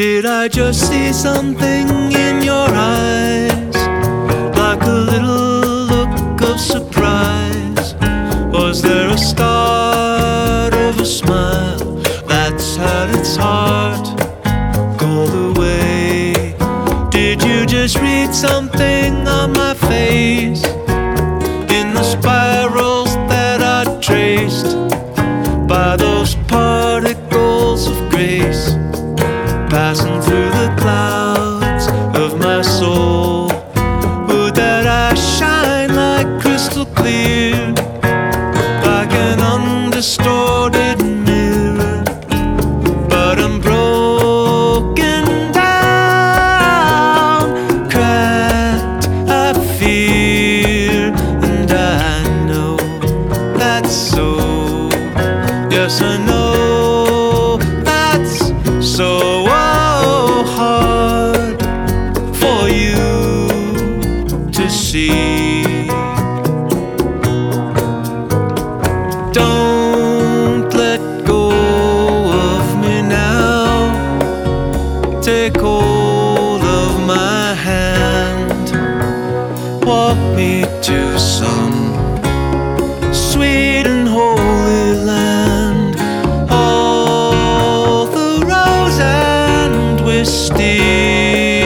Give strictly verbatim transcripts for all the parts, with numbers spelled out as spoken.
Did I just see something in your eyes, like a little look of surprise? Was there a start of a smile that's had its heart gold away? Did you just read something on my face, in the spirals that I traced by those particles of grace, passing through the clouds of my soul? Would that I shine like crystal clear, like an undistorted mirror, but I'm broken down, cracked, I fear, and I know that's so. Yes, I know that's so. See, don't let go of me now. Take hold of my hand, walk me to some sweet and holy land. All the rose and wisteria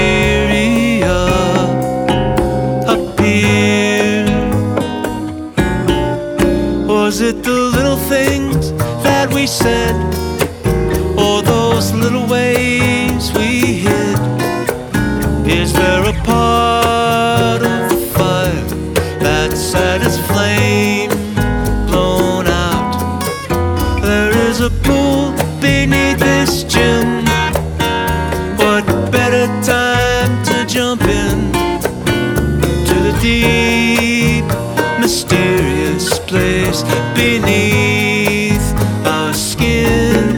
appear. Was it the little things that we said, or those little ways we hid? Is there a part of the fire that's had its flame blown out? There is a pool beneath this gym. What better time to jump in to the deep, mysterious place beneath our skin?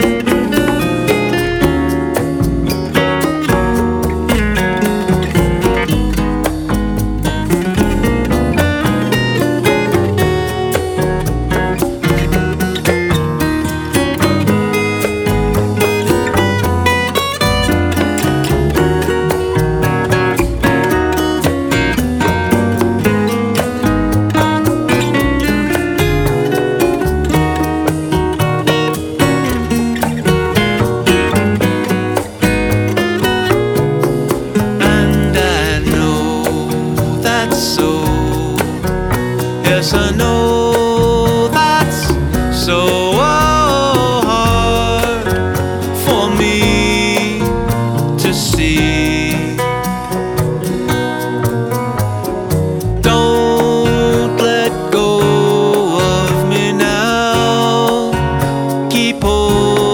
Yes, I know that's so hard for me to see. Don't let go of me now. Keep holding